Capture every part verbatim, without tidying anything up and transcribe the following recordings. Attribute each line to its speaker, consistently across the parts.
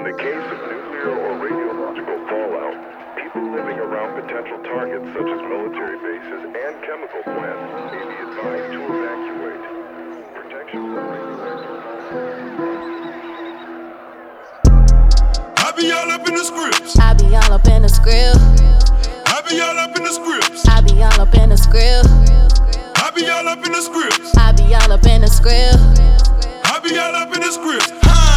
Speaker 1: the case of nuclear or radiological fallout, people living around potential targets such as military bases and chemical plants may be advised to evacuate. Protection from radioactive
Speaker 2: I be all up in the scripts.
Speaker 3: I be all up in the script.
Speaker 2: I be all up in the scripts.
Speaker 3: I be all up in the script.
Speaker 2: I be all up in the scripts.
Speaker 3: I be all up in the script.
Speaker 2: I be all up in the scripts.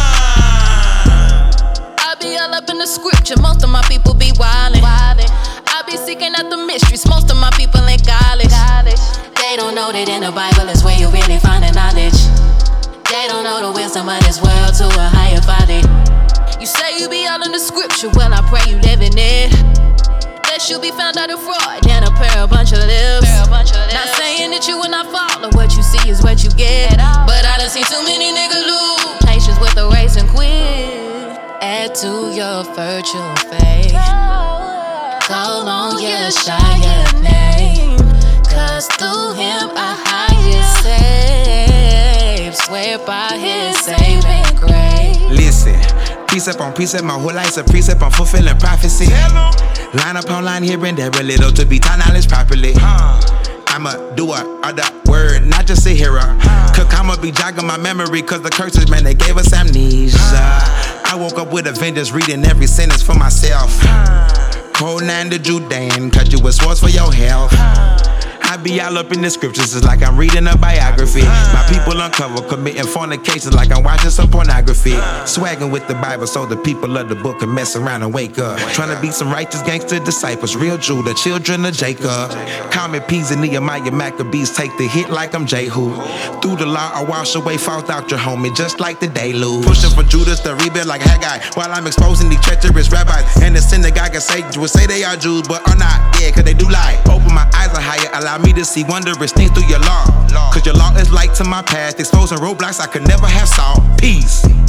Speaker 3: I be all up in the scripture. Most of my people be wildin'. I be seeking out the mysteries. Most of my people ain't college. They don't know that in the Bible is where you really find the knowledge. They don't know the wisdom of this world to a higher body. You say you be all in the scripture, well I pray you live in it. Lest you be found out a fraud and a pair of bunch of lips. Not saying that you will not follow, what you see is what you get. But I done seen too many niggas lose patience with the race and quit. Add to your virtual faith. Call on Yeshua your name, cause through him our highest save. Swear by his saving grace.
Speaker 4: Listen, precept on precept, my whole life's a precept on fulfilling prophecy. Line upon line here and there, a little to be taught knowledge properly. I'm a doer of the word, not just a hearer. Cause I'ma be jogging my memory, cause the curses, man, they gave us amnesia. I woke up with a vengeance, reading every sentence for myself. Code nine the Judean, cause you was source for your health. I be all up in the scriptures, it's like I'm reading a biography. My people uncover, committing fornications like I'm watching some pornography. Swagging with the Bible so the people of the book can mess around and wake up. Trying to be some righteous gangster disciples, real Judah, children of Jacob. Common P's and Nehemiah Maccabees take the hit like I'm Jehu. Through the law, I wash away false doctrine, homie, just like the deluge. Pushing for Judas to rebuild like Haggai, while I'm exposing these treacherous rabbis. And the synagogue say, will say they are Jews, but are not, yeah, cause they do lie. Open my eyes are higher, allow me to see wondrous things through your law. Cause your law is light to my past, exposing roadblocks I could never have solved. Peace.